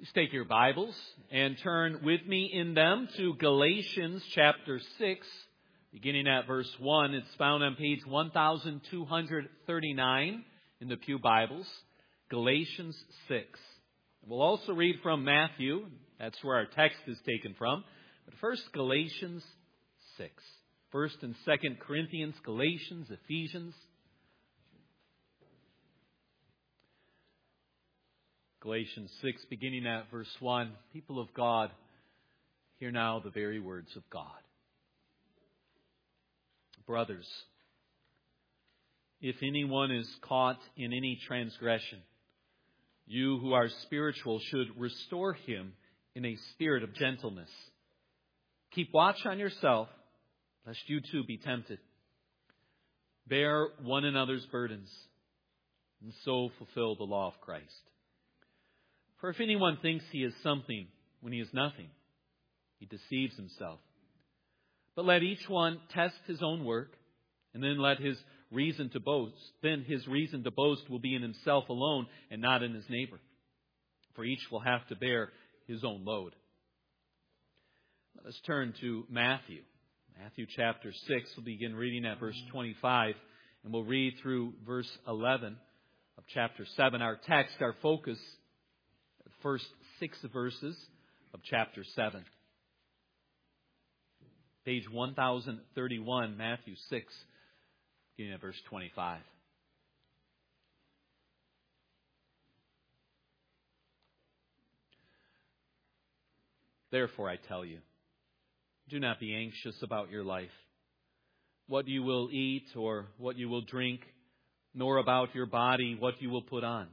Please take your Bibles and turn with me in them to Galatians chapter 6, beginning at verse 1. It's found on page 1239 in the Pew Bibles. Galatians 6. We'll also read from Matthew. That's where our text is taken from. But first, Galatians 6. First and Second Corinthians, Galatians, Ephesians. Galatians 6, beginning at verse 1. People of God, hear now the very words of God. Brothers, if anyone is caught in any transgression, you who are spiritual should restore him in a spirit of gentleness. Keep watch on yourself, lest you too be tempted. Bear one another's burdens, and so fulfill the law of Christ. For if anyone thinks he is something when he is nothing, he deceives himself. But let each one test his own work, and then let his reason to boast. Then his reason to boast will be in himself alone and not in his neighbor. For each will have to bear his own load. Let us turn to Matthew. Matthew chapter 6. We'll begin reading at verse 25, and we'll read through verse 11 of chapter 7. Our text, our focus, the first 6 verses of chapter 7. Page 1031, Matthew 6, beginning at verse 25. Therefore I tell you, do not be anxious about your life, what you will eat or what you will drink, nor about your body what you will put on.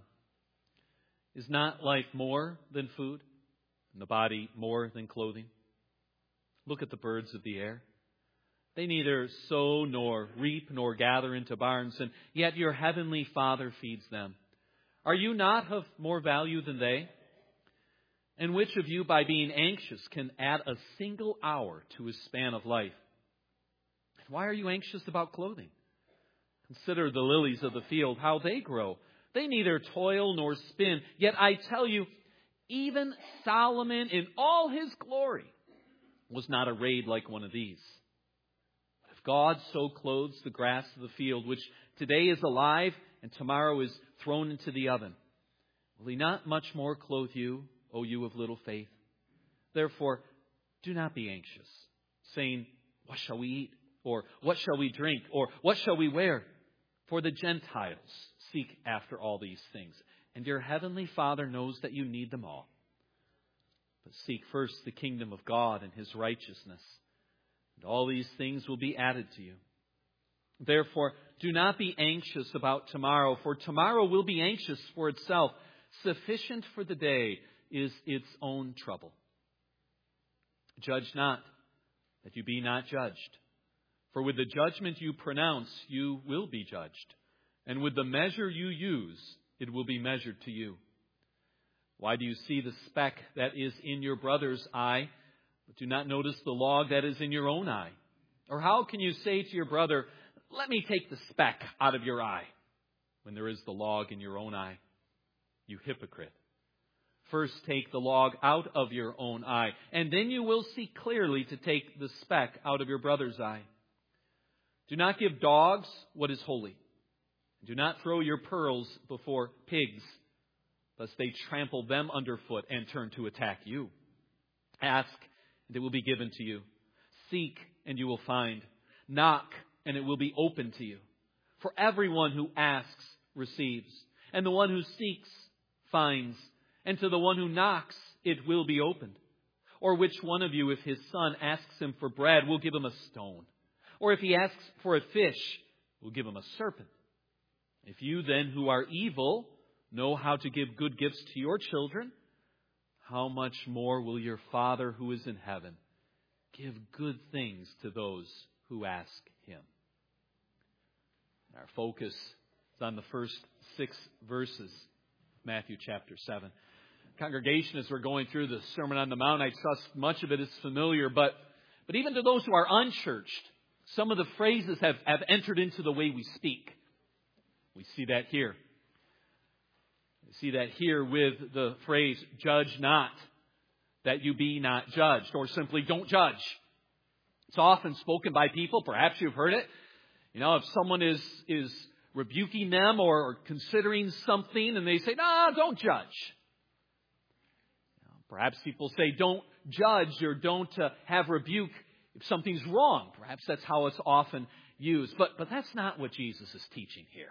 Is not life more than food, and the body more than clothing? Look at the birds of the air. They neither sow nor reap nor gather into barns, and yet your heavenly Father feeds them. Are you not of more value than they? And which of you, by being anxious, can add a single hour to his span of life? Why are you anxious about clothing? Consider the lilies of the field, how they grow. They neither toil nor spin. Yet I tell you, even Solomon in all his glory was not arrayed like one of these. But if God so clothes the grass of the field, which today is alive and tomorrow is thrown into the oven, will he not much more clothe you, O you of little faith? Therefore, do not be anxious, saying, what shall we eat? Or what shall we drink? Or what shall we wear? For the Gentiles seek after all these things, and your heavenly Father knows that you need them all. But seek first the kingdom of God and his righteousness, and all these things will be added to you. Therefore, do not be anxious about tomorrow, for tomorrow will be anxious for itself. Sufficient for the day is its own trouble. Judge not, that you be not judged. For with the judgment you pronounce, you will be judged. And with the measure you use, it will be measured to you. Why do you see the speck that is in your brother's eye, but do not notice the log that is in your own eye? Or how can you say to your brother, let me take the speck out of your eye, when there is the log in your own eye? You hypocrite. First take the log out of your own eye, and then you will see clearly to take the speck out of your brother's eye. Do not give dogs what is holy. Do not throw your pearls before pigs, lest they trample them underfoot and turn to attack you. Ask, and it will be given to you. Seek, and you will find. Knock, and it will be open to you. For everyone who asks receives, and the one who seeks finds, and to the one who knocks it will be opened. Or which one of you, if his son asks him for bread, will give him a stone? Or if he asks for a fish, will give him a serpent? If you then, who are evil, know how to give good gifts to your children, how much more will your Father who is in heaven give good things to those who ask him? Our focus is on the first 6 verses of Matthew chapter 7. Congregation, as we're going through the Sermon on the Mount, I trust much of it is familiar, but even to those who are unchurched, some of the phrases have entered into the way we speak. We see that here. You see that here with the phrase, judge not, that you be not judged, or simply don't judge. It's often spoken by people, perhaps you've heard it. If someone is rebuking them or considering something and they say, no, don't judge. Perhaps people say don't judge or don't have rebuke if something's wrong. Perhaps that's how it's often used. But that's not what Jesus is teaching here.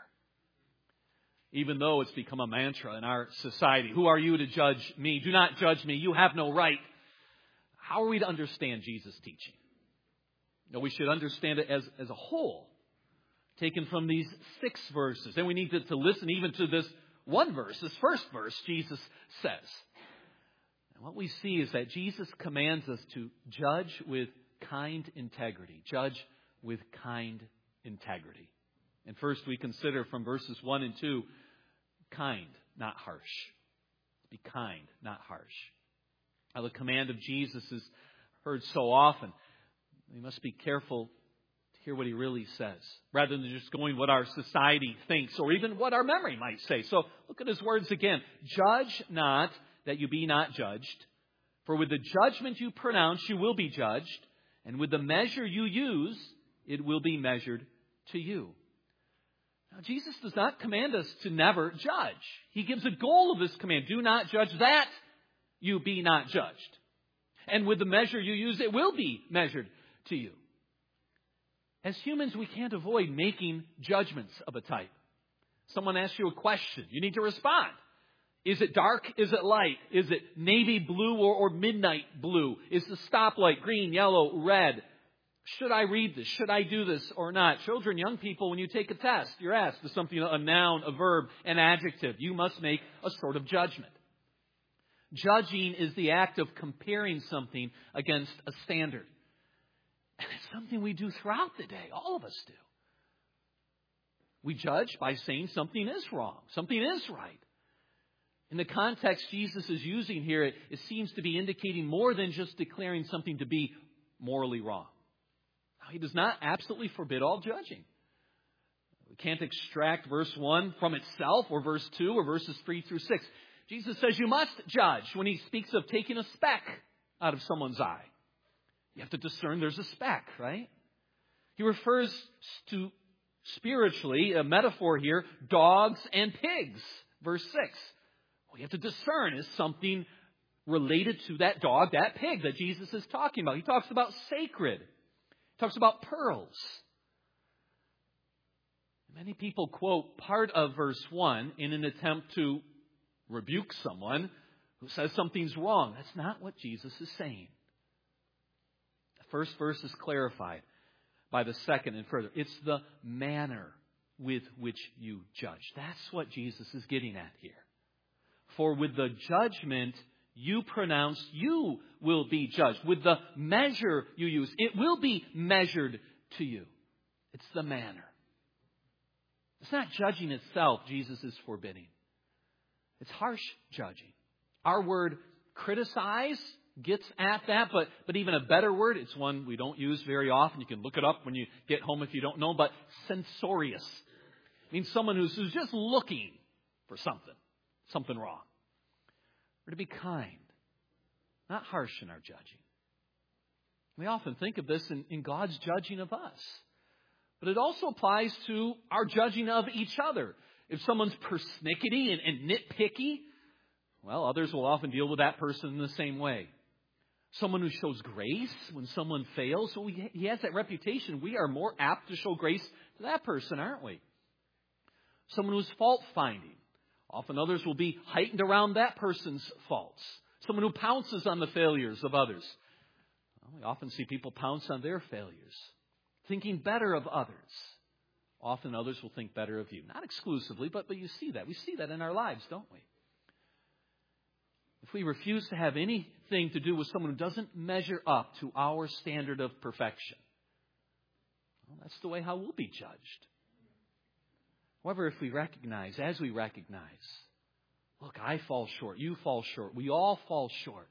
Even though it's become a mantra in our society. Who are you to judge me? Do not judge me. You have no right. How are we to understand Jesus' teaching? We should understand it as a whole, taken from these 6 verses. And we need to listen even to this one verse, this first verse, Jesus says. And what we see is that Jesus commands us to judge with kind integrity. Judge with kind integrity. And first we consider from verses 1 and 2, kind, not harsh. Be kind, not harsh. Now, the command of Jesus is heard so often. We must be careful to hear what he really says, rather than just going what our society thinks or even what our memory might say. So look at his words again. Judge not, that you be not judged. For with the judgment you pronounce, you will be judged. And with the measure you use, it will be measured to you. Now, Jesus does not command us to never judge. He gives a goal of this command. Do not judge, that you be not judged. And with the measure you use, it will be measured to you. As humans, we can't avoid making judgments of a type. Someone asks you a question. You need to respond. Is it dark? Is it light? Is it navy blue or midnight blue? Is the stoplight green, yellow, red? Should I read this? Should I do this or not? Children, young people, when you take a test, you're asked is something, a noun, a verb, an adjective. You must make a sort of judgment. Judging is the act of comparing something against a standard. And it's something we do throughout the day. All of us do. We judge by saying something is wrong. Something is right. In the context Jesus is using here, it seems to be indicating more than just declaring something to be morally wrong. Now, he does not absolutely forbid all judging. We can't extract verse 1 from itself, or verse 2, or verses 3 through 6. Jesus says you must judge when he speaks of taking a speck out of someone's eye. You have to discern there's a speck, right? He refers to, spiritually, a metaphor here, dogs and pigs. Verse 6. Well, you have to discern, is something related to that dog, that pig that Jesus is talking about. He talks about sacred. He talks about pearls. Many people quote part of verse 1 in an attempt to rebuke someone who says something's wrong. That's not what Jesus is saying. The first verse is clarified by the second and further. It's the manner with which you judge. That's what Jesus is getting at here. For with the judgment you pronounce, you will be judged. With the measure you use, it will be measured to you. It's the manner. It's not judging itself Jesus is forbidding. It's harsh judging. Our word criticize gets at that, but even a better word, it's one we don't use very often. You can look it up when you get home if you don't know, but censorious. It means someone who's just looking for something wrong. We're to be kind, not harsh in our judging. We often think of this in God's judging of us. But it also applies to our judging of each other. If someone's persnickety and nitpicky, well, others will often deal with that person in the same way. Someone who shows grace when someone fails, well, he has that reputation. We are more apt to show grace to that person, aren't we? Someone who's fault-finding. Often others will be heightened around that person's faults. Someone who pounces on the failures of others. Well, we often see people pounce on their failures, thinking better of others. Often others will think better of you. Not exclusively, but you see that. We see that in our lives, don't we? If we refuse to have anything to do with someone who doesn't measure up to our standard of perfection, well, that's the way how we'll be judged. However, if we recognize, look, I fall short, you fall short, we all fall short,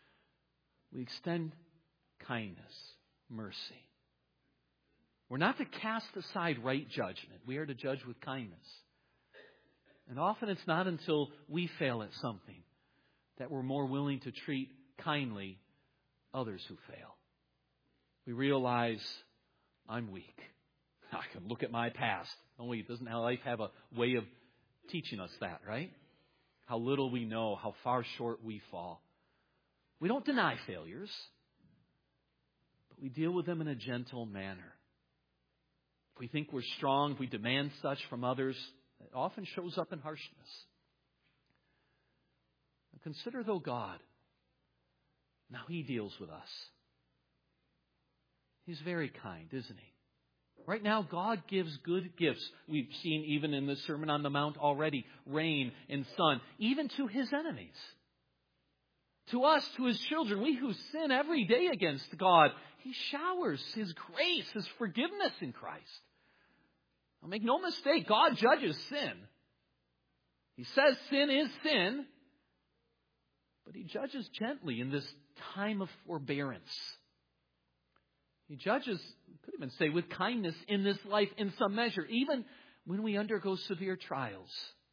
we extend kindness, mercy. We're not to cast aside right judgment. We are to judge with kindness. And often it's not until we fail at something that we're more willing to treat kindly others who fail. We realize I'm weak. I can look at my past. Only doesn't life have a way of teaching us that, right? How little we know, how far short we fall. We don't deny failures, but we deal with them in a gentle manner. If we think we're strong, if we demand such from others, it often shows up in harshness. Consider, though, God, now He deals with us. He's very kind, isn't He? Right now, God gives good gifts. We've seen even in the Sermon on the Mount already, rain and sun, even to His enemies. To us, to His children, we who sin every day against God, He showers His grace, His forgiveness in Christ. Now, make no mistake, God judges sin. He says sin is sin, but He judges gently in this time of forbearance. He judges, could even say, with kindness in this life in some measure, even when we undergo severe trials.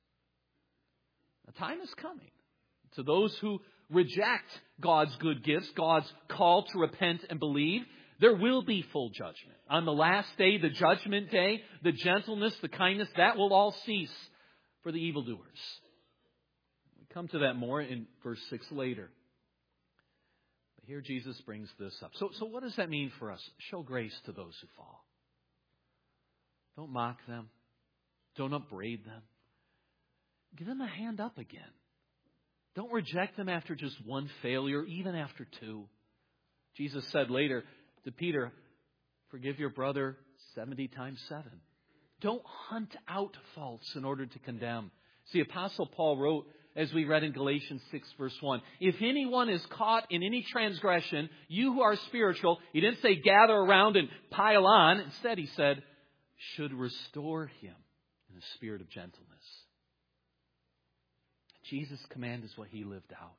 A time is coming to those who reject God's good gifts, God's call to repent and believe. There will be full judgment. On the last day, the judgment day, the gentleness, the kindness, that will all cease for the evildoers. We come to that more in verse 6 later. Here Jesus brings this up. So what does that mean for us? Show grace to those who fall. Don't mock them. Don't upbraid them. Give them a hand up again. Don't reject them after just one failure, even after two. Jesus said later to Peter, forgive your brother 70 times 7. Don't hunt out faults in order to condemn. See, Apostle Paul wrote, as we read in Galatians 6, verse 1, if anyone is caught in any transgression, you who are spiritual, he didn't say gather around and pile on. Instead, he said, should restore him in a spirit of gentleness. Jesus' command is what He lived out.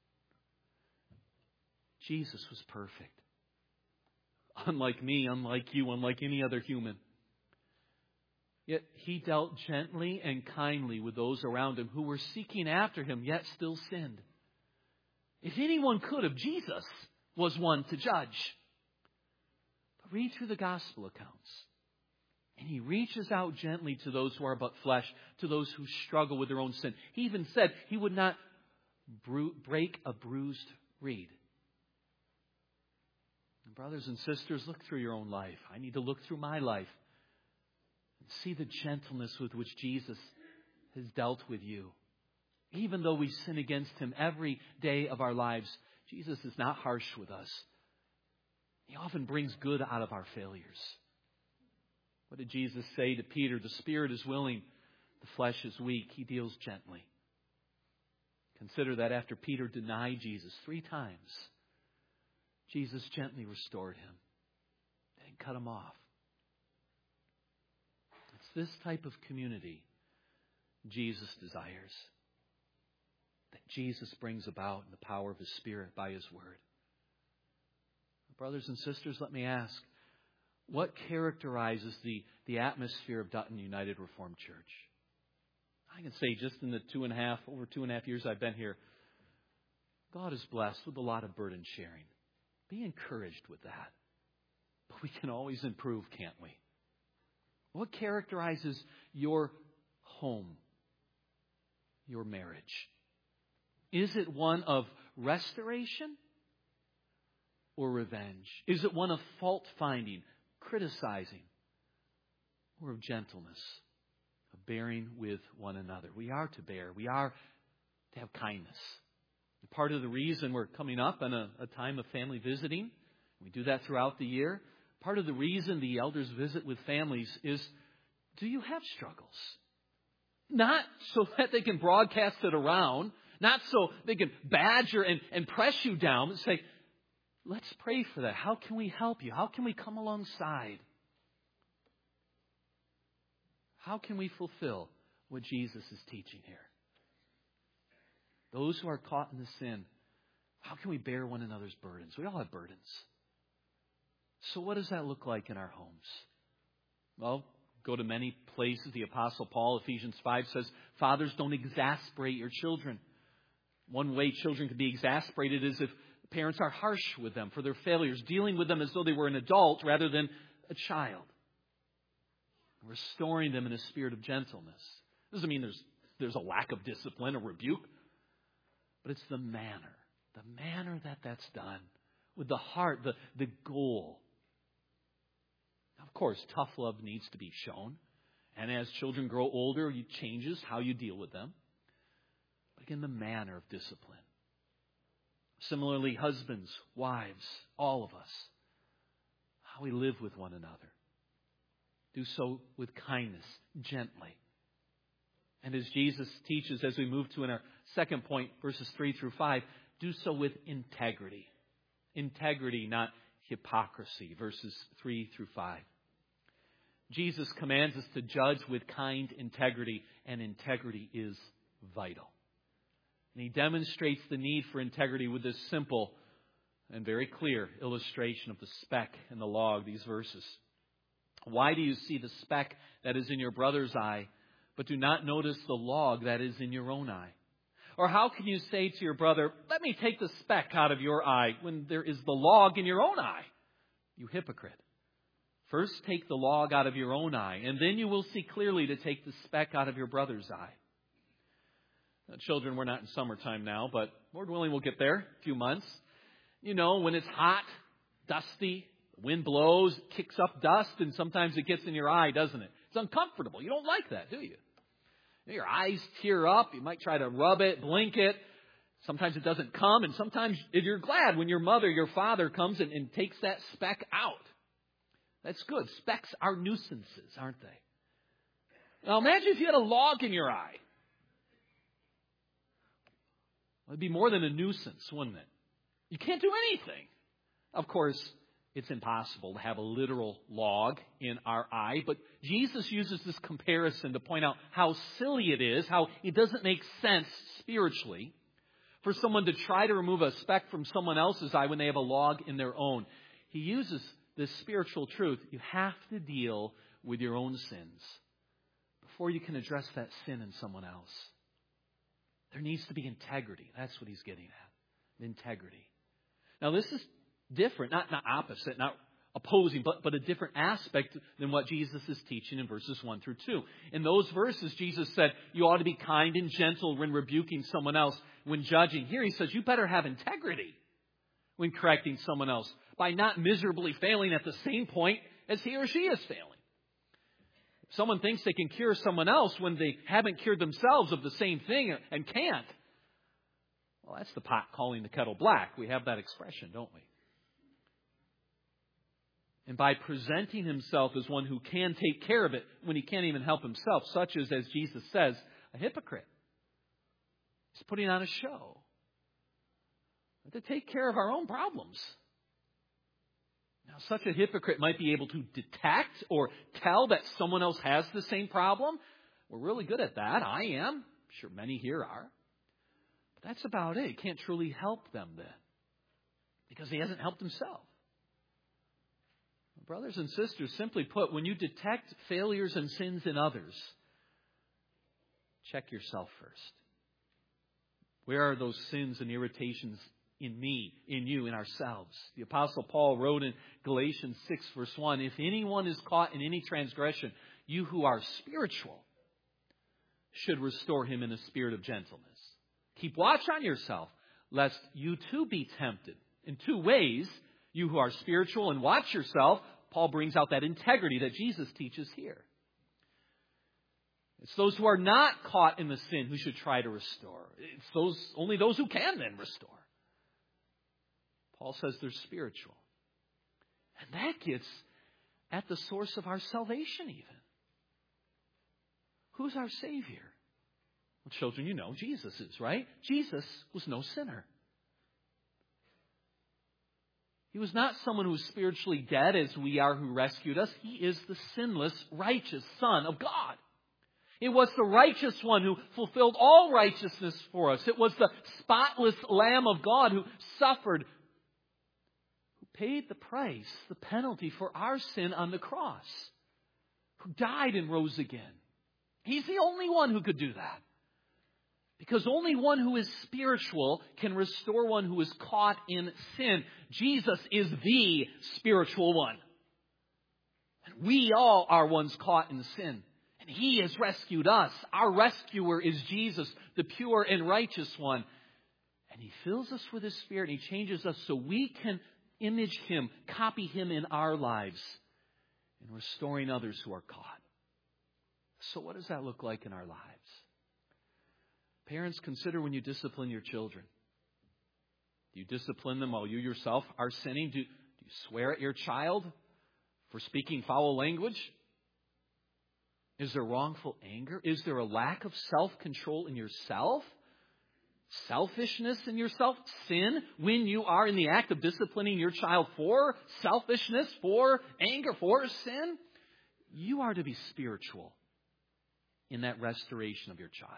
Jesus was perfect. Unlike me, unlike you, unlike any other human. Yet He dealt gently and kindly with those around Him who were seeking after Him, yet still sinned. If anyone could have, Jesus was one to judge. But read through the gospel accounts. And He reaches out gently to those who are but flesh, to those who struggle with their own sin. He even said He would not break a bruised reed. And brothers and sisters, look through your own life. I need to look through my life. See the gentleness with which Jesus has dealt with you. Even though we sin against Him every day of our lives, Jesus is not harsh with us. He often brings good out of our failures. What did Jesus say to Peter? The spirit is willing, the flesh is weak. He deals gently. Consider that after Peter denied Jesus 3 times, Jesus gently restored him. Didn't cut him off. This type of community Jesus desires, that Jesus brings about in the power of His Spirit by His Word. Brothers and sisters, let me ask, what characterizes the atmosphere of Dutton United Reformed Church? I can say just in the over 2.5 years I've been here, God is blessed with a lot of burden sharing. Be encouraged with that. But we can always improve, can't we? What characterizes your home, your marriage? Is it one of restoration or revenge? Is it one of fault-finding, criticizing, or of gentleness, of bearing with one another? We are to bear. We are to have kindness. And part of the reason we're coming up on a time of family visiting, we do that throughout the year. Part of the reason the elders visit with families is, do you have struggles? Not so that they can broadcast it around, not so they can badger and press you down, but say, let's pray for that. How can we help you? How can we come alongside? How can we fulfill what Jesus is teaching here? Those who are caught in the sin, how can we bear one another's burdens? We all have burdens. So what does that look like in our homes? Well, go to many places. The Apostle Paul, Ephesians 5, says, fathers, don't exasperate your children. One way children can be exasperated is if parents are harsh with them for their failures, dealing with them as though they were an adult rather than a child. Restoring them in a spirit of gentleness. Doesn't mean there's a lack of discipline or rebuke, but it's the manner that that's done, with the heart, the goal. Of course, tough love needs to be shown, and as children grow older, it changes how you deal with them. But again, the manner of discipline. Similarly, husbands, wives, all of us, how we live with one another. Do so with kindness, gently. And as Jesus teaches, as we move to in our second point, verses 3 through 5, do so with integrity. Integrity, not hypocrisy, verses 3 through 5. Jesus commands us to judge with kind integrity, and integrity is vital. And He demonstrates the need for integrity with this simple and very clear illustration of the speck and the log, these verses. Why do you see the speck that is in your brother's eye, but do not notice the log that is in your own eye? Or how can you say to your brother, let me take the speck out of your eye, when there is the log in your own eye? You hypocrite. First take the log out of your own eye, and then you will see clearly to take the speck out of your brother's eye. Now, children, we're not in summertime now, but Lord willing, we'll get there in a few months. You know, when it's hot, dusty, the wind blows, kicks up dust, and sometimes it gets in your eye, doesn't it? It's uncomfortable. You don't like that, do you? Your eyes tear up. You might try to rub it, blink it. Sometimes it doesn't come, and sometimes you're glad when your mother, your father comes and takes that speck out. That's good. Specks are nuisances, aren't they? Now imagine if you had a log in your eye. Well, it'd be more than a nuisance, wouldn't it? You can't do anything. Of course, it's impossible to have a literal log in our eye, but Jesus uses this comparison to point out how silly it is, how it doesn't make sense spiritually for someone to try to remove a speck from someone else's eye when they have a log in their own. He uses this spiritual truth. You have to deal with your own sins before you can address that sin in someone else. There needs to be integrity. That's what he's getting at. Integrity. Now this is different, not opposite, not opposing, but a different aspect than what Jesus is teaching in verses 1 through 2. In those verses, Jesus said, you ought to be kind and gentle when rebuking someone else, when judging. Here he says, you better have integrity when correcting someone else by not miserably failing at the same point as he or she is failing. If someone thinks they can cure someone else when they haven't cured themselves of the same thing and can't, well, that's the pot calling the kettle black. We have that expression, don't we? And by presenting himself as one who can take care of it when he can't even help himself, such as Jesus says, a hypocrite. He's putting on a show. To take care of our own problems. Now, such a hypocrite might be able to detect or tell that someone else has the same problem. We're really good at that. I am. I'm sure many here are. But that's about it. He can't truly help them then, because he hasn't helped himself. Brothers and sisters, simply put, when you detect failures and sins in others, check yourself first. Where are those sins and irritations in me, in you, in ourselves? The Apostle Paul wrote in Galatians 6, verse 1, if anyone is caught in any transgression, you who are spiritual should restore him in a spirit of gentleness. Keep watch on yourself, lest you too be tempted. In two ways, you who are spiritual and watch yourself, Paul brings out that integrity that Jesus teaches here. It's those who are not caught in the sin who should try to restore. It's only those who can then restore. Paul says they're spiritual. And that gets at the source of our salvation even. Who's our Savior? Well, children, you know Jesus is, right? Jesus was no sinner. He was not someone who was spiritually dead as we are who rescued us. He is the sinless, righteous Son of God. It was the righteous one who fulfilled all righteousness for us. It was the spotless Lamb of God who suffered, who paid the price, the penalty for our sin on the cross, who died and rose again. He's the only one who could do that. Because only one who is spiritual can restore one who is caught in sin. Jesus is the spiritual one. And we all are ones caught in sin. And He has rescued us. Our rescuer is Jesus, the pure and righteous one. And He fills us with His Spirit and He changes us so we can image Him, copy Him in our lives, in restoring others who are caught. So what does that look like in our lives? Parents, consider when you discipline your children. Do you discipline them while you yourself are sinning? Do you swear at your child for speaking foul language? Is there wrongful anger? Is there a lack of self-control in yourself? Selfishness in yourself? Sin when you are in the act of disciplining your child for selfishness, for anger, for sin? You are to be spiritual in that restoration of your child.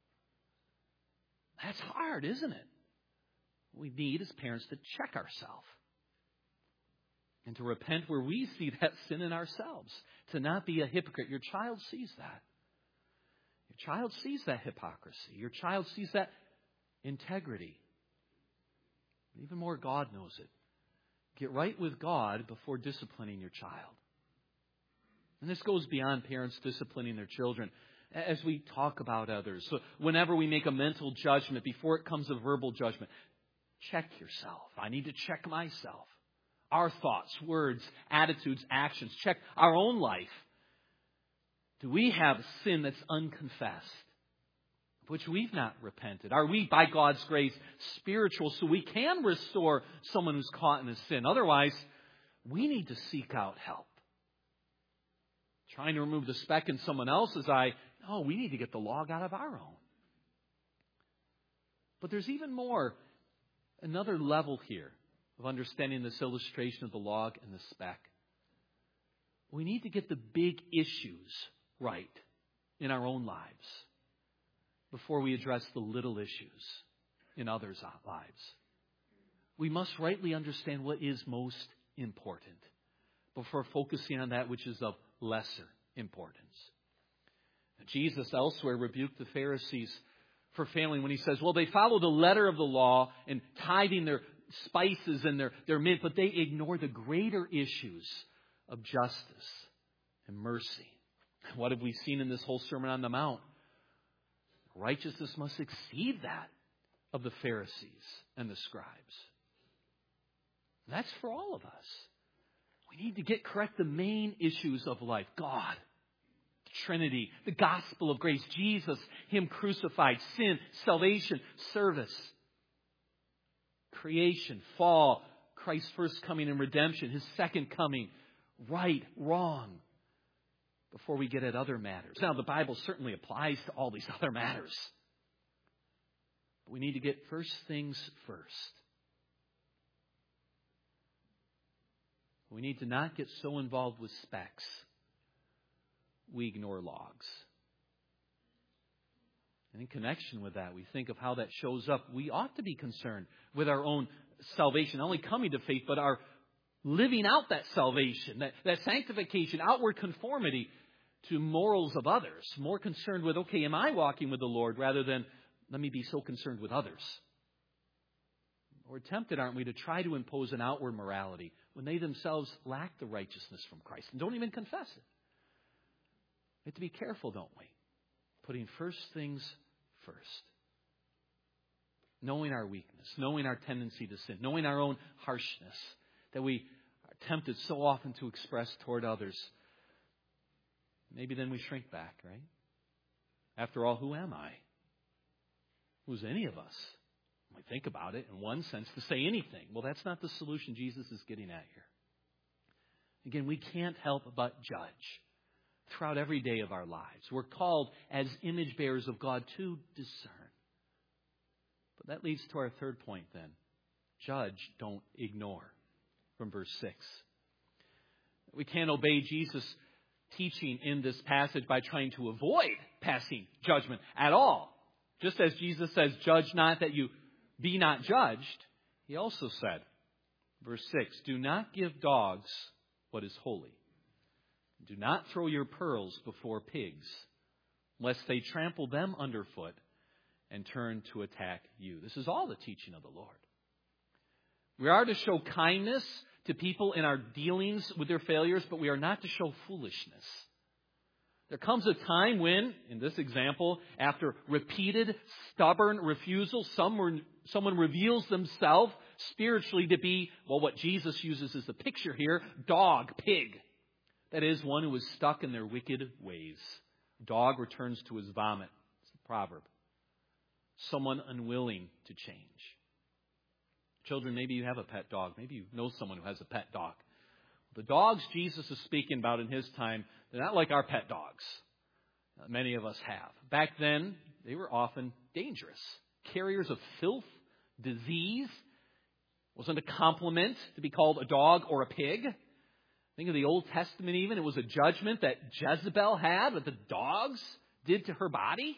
That's hard, isn't it? We need as parents to check ourselves and to repent where we see that sin in ourselves. To not be a hypocrite. Your child sees that. Your child sees that hypocrisy. Your child sees that integrity. Even more, God knows it. Get right with God before disciplining your child. And this goes beyond parents disciplining their children. As we talk about others, so whenever we make a mental judgment, before it comes a verbal judgment, check yourself. I need to check myself. Our thoughts, words, attitudes, actions. Check our own life. Do we have sin that's unconfessed, which we've not repented? Are we, by God's grace, spiritual so we can restore someone who's caught in a sin? Otherwise, we need to seek out help. Trying to remove the speck in someone else's eye, no, we need to get the log out of our own. But there's even more, another level here of understanding this illustration of the log and the speck. We need to get the big issues right in our own lives before we address the little issues in others' lives. We must rightly understand what is most important before focusing on that which is of lesser importance. Jesus elsewhere rebuked the Pharisees for failing when He says, well, they follow the letter of the law and tithing their spices and their mint, but they ignore the greater issues of justice and mercy. What have we seen in this whole Sermon on the Mount? Righteousness must exceed that of the Pharisees and the scribes. And that's for all of us. We need to get correct the main issues of life. God, Trinity, the gospel of grace, Jesus, Him crucified, sin, salvation, service, creation, fall, Christ's first coming and redemption, His second coming, right, wrong, before we get at other matters. Now, the Bible certainly applies to all these other matters. But we need to get first things first. We need to not get so involved with specks we ignore logs. And in connection with that, we think of how that shows up. We ought to be concerned with our own salvation, not only coming to faith, but our living out that salvation, that sanctification, outward conformity to morals of others. More concerned with, okay, am I walking with the Lord, rather than let me be so concerned with others. We're tempted, aren't we, to try to impose an outward morality when they themselves lack the righteousness from Christ and don't even confess it. We have to be careful, don't we? Putting first things first. Knowing our weakness, knowing our tendency to sin, knowing our own harshness that we are tempted so often to express toward others. Maybe then we shrink back, right? After all, who am I? Who's any of us? We think about it in one sense to say anything. Well, that's not the solution Jesus is getting at here. Again, we can't help but judge throughout every day of our lives. We're called as image bearers of God to discern. But that leads to our third point then. Judge, don't ignore. From verse 6. We can't obey Jesus' teaching in this passage by trying to avoid passing judgment at all. Just as Jesus says, judge not that you be not judged, He also said, verse 6, do not give dogs what is holy. Do not throw your pearls before pigs, lest they trample them underfoot and turn to attack you. This is all the teaching of the Lord. We are to show kindness to people in our dealings with their failures, but we are not to show foolishness. There comes a time when, in this example, after repeated, stubborn refusal, someone reveals themselves spiritually to be, well, what Jesus uses as the picture here, dog, pig. That is, one who is stuck in their wicked ways. Dog returns to his vomit. It's a proverb. Someone unwilling to change. Children, maybe you have a pet dog. Maybe you know someone who has a pet dog. The dogs Jesus is speaking about in his time, they're not like our pet dogs. Many of us have. Back then, they were often dangerous. Carriers of filth, disease. It wasn't a compliment to be called a dog or a pig. Think of the Old Testament even. It was a judgment that Jezebel had, what the dogs did to her body.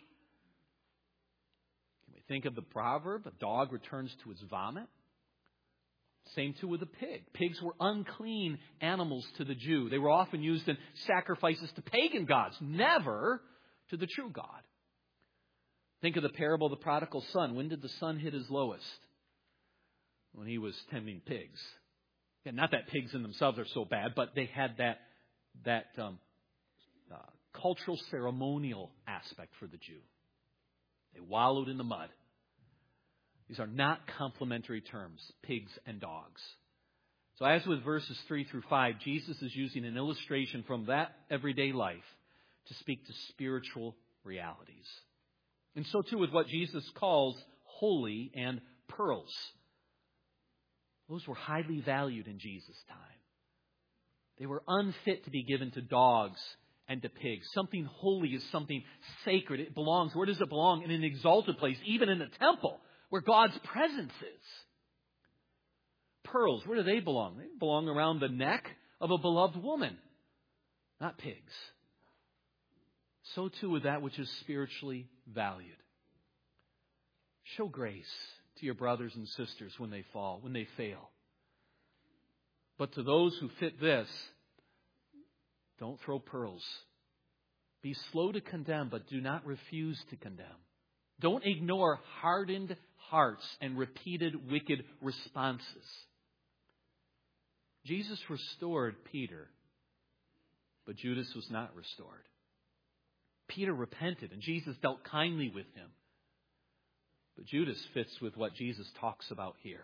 Can we think of the proverb, a dog returns to its vomit? Same too with a pig. Pigs were unclean animals to the Jew. They were often used in sacrifices to pagan gods, never to the true God. Think of the parable of the prodigal son. When did the son hit his lowest? When he was tending pigs. And not that pigs in themselves are so bad, but they had that cultural ceremonial aspect for the Jew. They wallowed in the mud. These are not complementary terms, pigs and dogs. So as with verses 3 through 5, Jesus is using an illustration from that everyday life to speak to spiritual realities. And so too with what Jesus calls holy and pearls. Those were highly valued in Jesus' time. They were unfit to be given to dogs and to pigs. Something holy is something sacred. It belongs. Where does it belong? In an exalted place, even in a temple, where God's presence is. Pearls, where do they belong? They belong around the neck of a beloved woman, not pigs. So too with that which is spiritually valued. Show grace to your brothers and sisters when they fall, when they fail. But to those who fit this, don't throw pearls. Be slow to condemn, but do not refuse to condemn. Don't ignore hardened hearts and repeated wicked responses. Jesus restored Peter, but Judas was not restored. Peter repented, and Jesus dealt kindly with him. But Judas fits with what Jesus talks about here.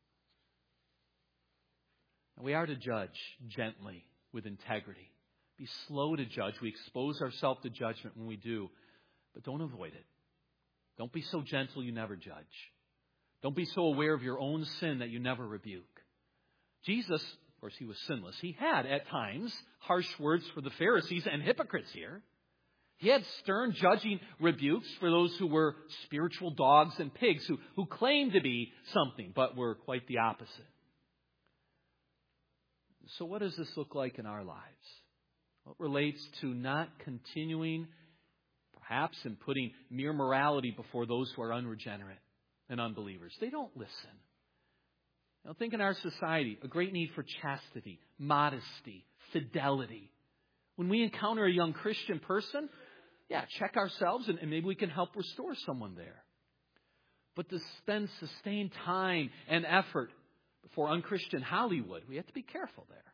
And we are to judge gently, with integrity. Be slow to judge. We expose ourselves to judgment when we do, but don't avoid it. Don't be so gentle you never judge. Don't be so aware of your own sin that you never rebuke. Jesus, of course, he was sinless. He had, at times, harsh words for the Pharisees and hypocrites here. He had stern judging rebukes for those who were spiritual dogs and pigs, who claimed to be something, but were quite the opposite. So what does this look like in our lives? Well, it relates to not continuing, perhaps, in putting mere morality before those who are unregenerate and unbelievers. They don't listen. Now, think in our society, a great need for chastity, modesty, fidelity. When we encounter a young Christian person, check ourselves and maybe we can help restore someone there. But to spend sustained time and effort before unchristian Hollywood, we have to be careful there.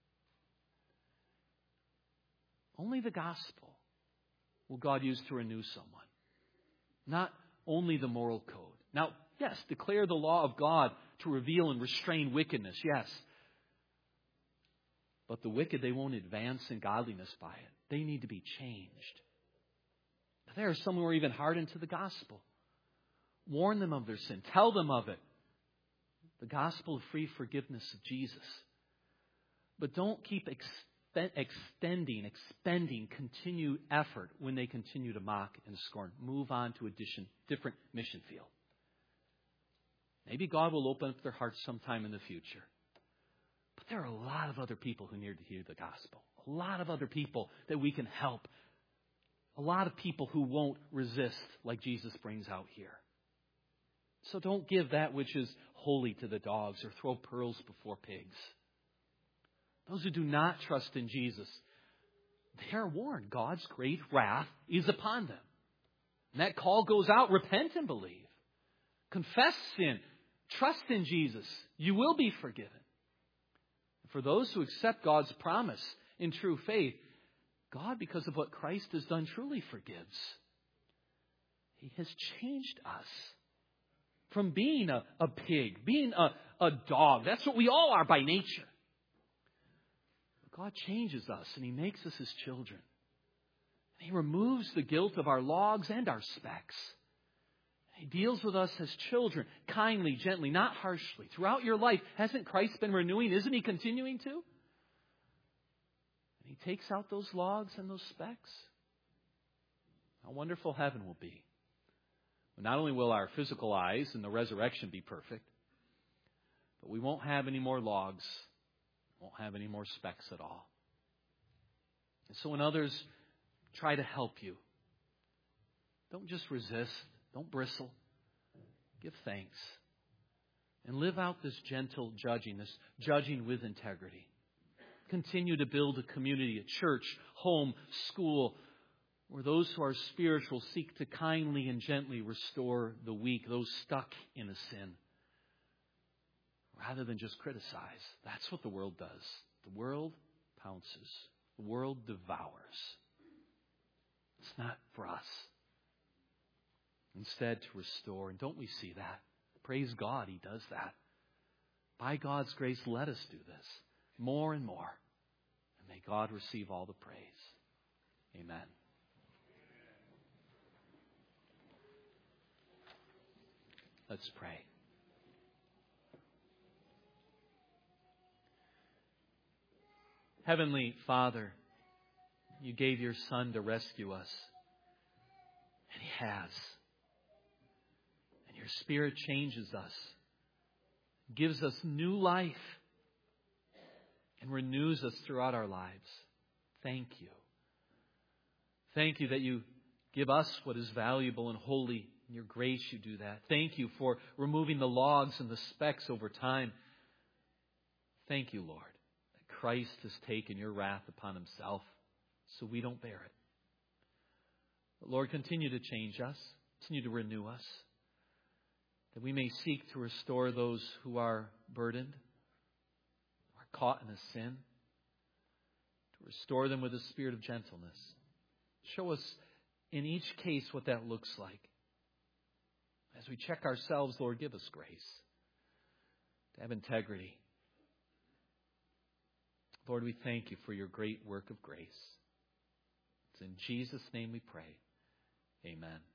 Only the gospel will God use to renew someone. Not only the moral code. Now, yes, declare the law of God to reveal and restrain wickedness, yes. But the wicked, they won't advance in godliness by it. They need to be changed. There are some who are even hardened to the gospel. Warn them of their sin. Tell them of it. The gospel of free forgiveness of Jesus. But don't keep expending continued effort when they continue to mock and scorn. Move on to a different mission field. Maybe God will open up their hearts sometime in the future. But there are a lot of other people who need to hear the gospel. A lot of other people that we can help. A lot of people who won't resist like Jesus brings out here. So don't give that which is holy to the dogs or throw pearls before pigs. Those who do not trust in Jesus, They are warned. God's great wrath is upon them. And that call goes out, repent and believe. Confess sin. Trust in Jesus. You will be forgiven. For those who accept God's promise in true faith, God, because of what Christ has done, truly forgives. He has changed us from being a pig, being a dog. That's what we all are by nature. But God changes us and He makes us His children. And He removes the guilt of our logs and our specks. He deals with us as children, kindly, gently, not harshly. Throughout your life, hasn't Christ been renewing? Isn't He continuing to? And He takes out those logs and those specks. How wonderful heaven will be. Not only will our physical eyes in the resurrection be perfect, but we won't have any more logs, won't have any more specks at all. And so when others try to help you, don't just resist. Don't bristle. Give thanks. And live out this gentle judging, this judging with integrity. Continue to build a community, a church, home, school, where those who are spiritual seek to kindly and gently restore the weak, those stuck in a sin, rather than just criticize. That's what the world does. The world pounces. The world devours. It's not for us. Instead, to restore. And don't we see that? Praise God, He does that. By God's grace, let us do this more and more. And may God receive all the praise. Amen. Let's pray. Heavenly Father, You gave Your Son to rescue us. And He has. And Your Spirit changes us, gives us new life, and renews us throughout our lives. Thank You. Thank You that You give us what is valuable and holy. In Your grace You do that. Thank You for removing the logs and the specks over time. Thank You, Lord, that Christ has taken Your wrath upon Himself so we don't bear it. But Lord, continue to change us. Continue to renew us. That we may seek to restore those who are burdened, who are caught in a sin. To restore them with a spirit of gentleness. Show us in each case what that looks like. As we check ourselves, Lord, give us grace to have integrity. Lord, we thank You for Your great work of grace. It's in Jesus' name we pray. Amen.